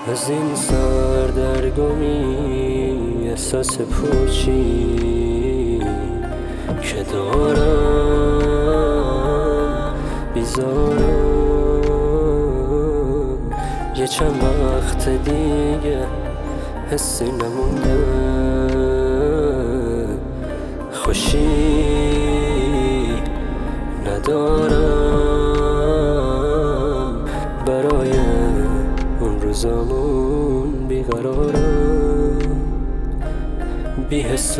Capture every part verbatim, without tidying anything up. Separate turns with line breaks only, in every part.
از این سردرگمی احساس پوچی که دارم بیزارم، یه چند وقت دیگه حسی نمونده، خوشی ندارم، برای اون روزامون بیقرارم، بی حس و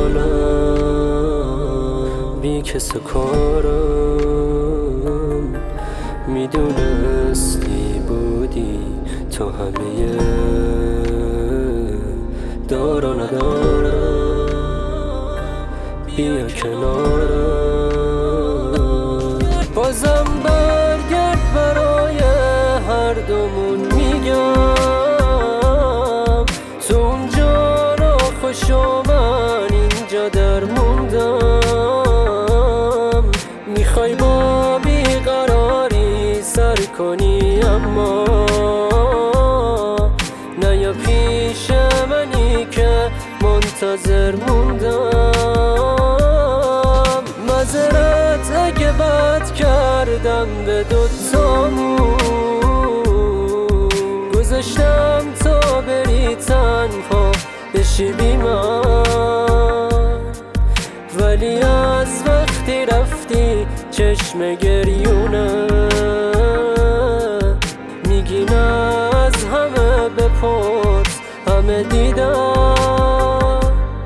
حالم، بی کس و کارم، میدونستی بودی تو همه دارا ندارم، بیا کنارم، بازم برگرد برای هر دومون میگم، تو اونجا ناخوش و من اینجا در موندم، میخوای با بیقراری سر کنی اما نیا پیش منی که منتظر موندم، معذرت اگه بد کردم به دوتامون، گذاشتم تا بری تنها بشی بی من، ولی از وقتی رفتی چشم گریونه میگی نه، از همه بپرس همه دیدم.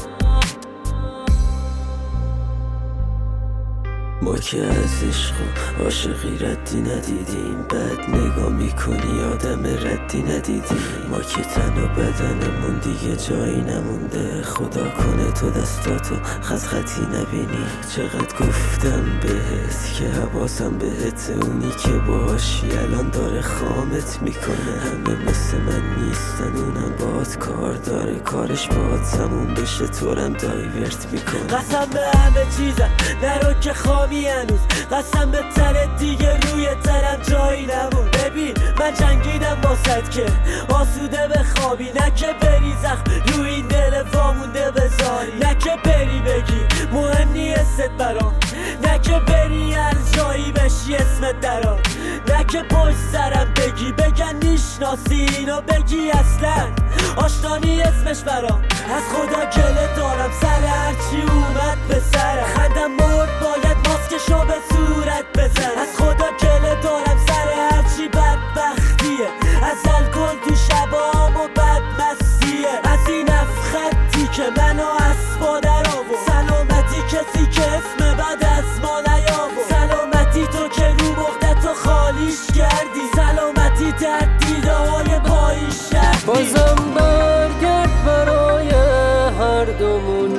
ما که از عشق و عاشقی ردی ندیدیم، بد نگاه میکنی آدم ردی ندیدیم، ما که تن و بدنمون دیگه جایی نمونده، خدا کنه تو دستاتو خط خطی نبینی، چقدر گفتم بهت که حواسم بهت، اونی که باشی الان داره خامت میکنه، همه مثل من نیستن، اونم باهات کار داره، کارش باهات تموم بشه تورم دایورت میکنه،
قسم به همه چیزم نرو که خامی هنوز، قسم به تنت دیگه روی تنم جایی نمون، ببین من جنگیدم باست که آسوده بخوابی، نه که بری زخم روی این دل وامونده بذاری، نه که بری بگی مهم نیستت برام، نه که بری هر جایی بشی اسمت درام، نه که پشت سرم بگی بگن میشناسی اینو بگی اصلا آشنانی اسمش برام، از خدا گله دارم سر هرچی اومد به سرم، خندم مرد باید ماسکشو به صورت بزن، از خدا گله دارم سر هرچی بدبختیه، ازل کن تو شبام و بدمستیه، از این افخطی که منو اسبا در آورد، سلامتی کسی که اسم بد از ما نیاورد، سلامتی تو که رو مختتو خالیش کردی، سلامتی در دیده های پاییشت،
بازم برگرد برای هر دومون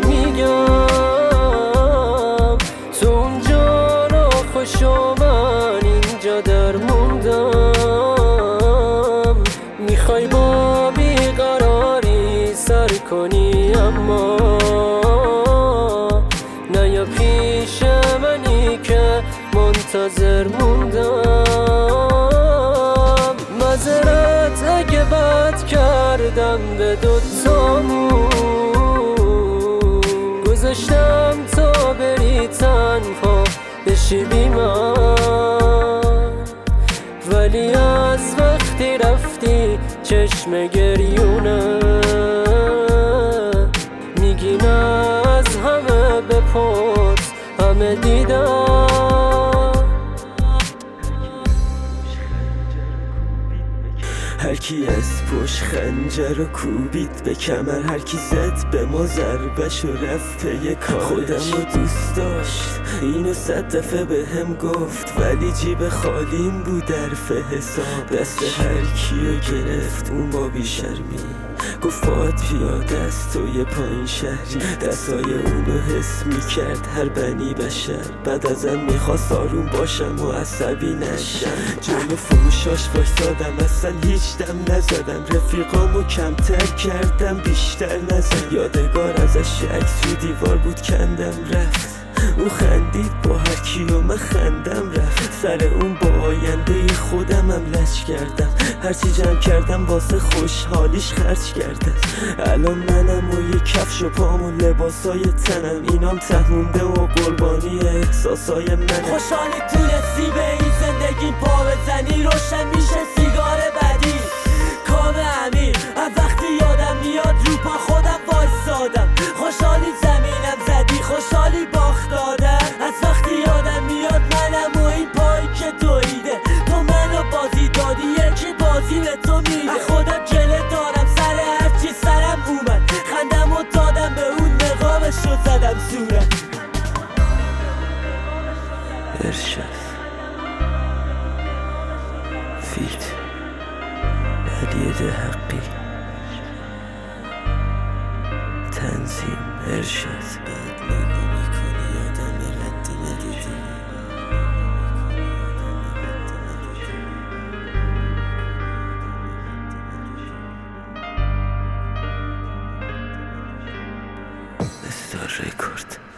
میگم، تو اونجا ناخوش و من اینجا در موندم، میخوای با بیقراری سر کنی اما نیا پیش منی که منتظر موندم، معذرت اگه بد کردم به دوتامون، گذاشتم تا بری تنها بشی بی من، ولی از وقتی رفتی چشم گریونه میگی نه، از همه بپرس همه دیدم.
هر کی از پشت خنجر رو کوبید به کمر، هر کی زد به ما ضربش و رفت پی کارش، خودم رو دوست داشت اینو صد دفعه به هم گفت، ولی جیب خالیم بود درف حساب، دست هر کیو گرفت اون با بیشرمی، گفت فات پیاده است تو یه پایین شهری، دستای اونو حس میکرد هر بنی بشر، بعد ازم میخواست آروم باشم و عصبی نشم، جلو فروشاش وایسادم اصلا هیچ دم نزدم، رفیقامو کمتر کردم بیشتر نزد، یادگار ازش عکس رو دیوار بود کندم رفت، او خندید با هر کی و من خندم رفت، سر اون با آینده خودمم لج کردم، هرچی جمع کردم واسه خوشحالیش خرج کردم. الان منم و یه کفش و پام و لباسای تنم، اینام تهمونده و قربانی احساسای منم.
خوشحالی تونستی به این زندگی پا بزنی، روشن میشه سیگار بدی کام امیر. از وقتی یادم میاد رو پا خودم وایسادم، خوشحالی زمینم زدی، خوشحالی باخت دادم. از وقتی یادم میاد منم و این پایی که دویده، تو منو بازی دادی یکی بازی به تو میده. خودم جله دارم سر هرچی سرم اومد، خندم و دادم به اون نقابش رو زدم صورت.
ارشد فیت علی دهقی، تنظیم ارشد. بعد نگو میکنی آدم ردی ندیدی، استار رکورد.